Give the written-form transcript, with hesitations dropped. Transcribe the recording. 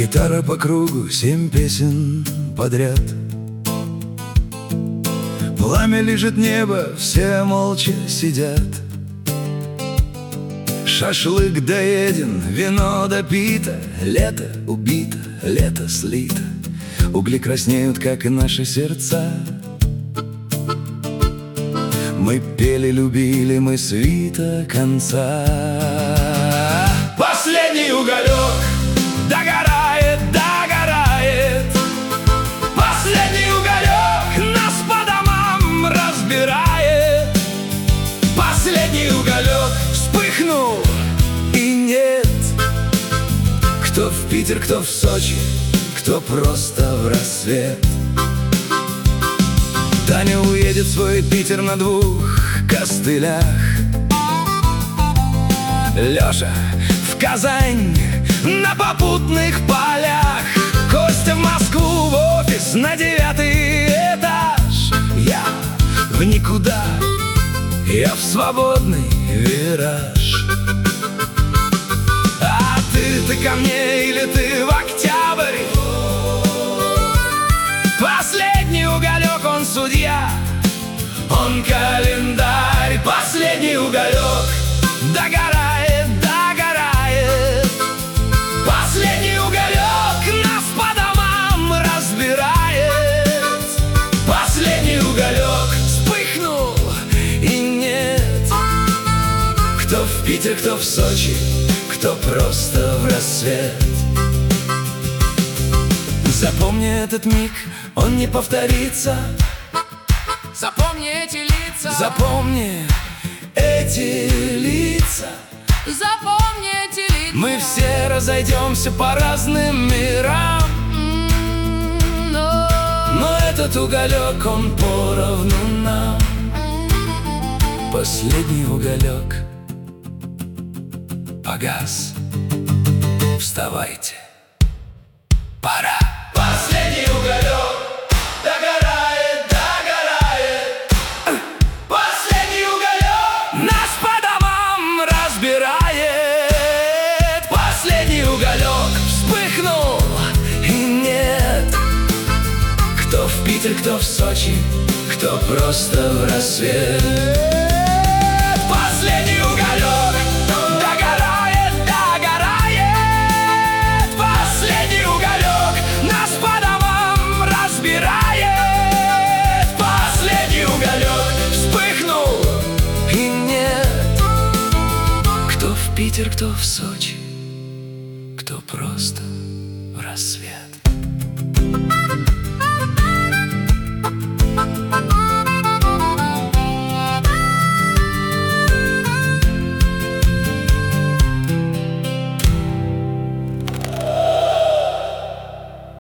Гитара по кругу, 7 песен подряд. Пламя лижет небо, все молча сидят. Шашлык доеден, вино допито, лето убито, лето слито. Угли краснеют, как и наши сердца. Мы пели, любили, мы свита конца. Последний уголек догорает, догорает. Последний уголек нас по домам разбирает. Последний уголек вспыхнул, и нет. Кто в Питер, кто в Сочи, кто просто в рассвет. Таня уедет в свой Питер на 2 костылях. Леша в Казань на попутных полях. Костя в Москву в офис на 9-й этаж. Я в никуда, я в свободный вираж. А ты ко мне или ты в октябрь? Последний уголек, он судья, он календарь. Последний уголек догорает, догорает. Последний уголек нас по домам разбирает. Последний уголек вспыхнул, и нет. Кто в Питер, кто в Сочи, кто просто в рассвет. Запомни этот миг, он не повторится. Запомни эти лица. Запомни эти лица. Запомни эти лица. Мы все разойдемся по разным мирам. Но этот уголек, он поровну нам. Последний уголек погас. Вставайте, пора. Последний уголек догорает, догорает. Последний уголек нас по домам разбирает. Последний уголек вспыхнул, и нет. Кто в Питер, кто в Сочи, кто просто в рассвет. Последний уголек догорает, догорает. Последний уголек нас по домам разбирает. Последний уголек вспыхнул, и нет. Кто в Питер, кто в Сочи, кто просто в рассвет.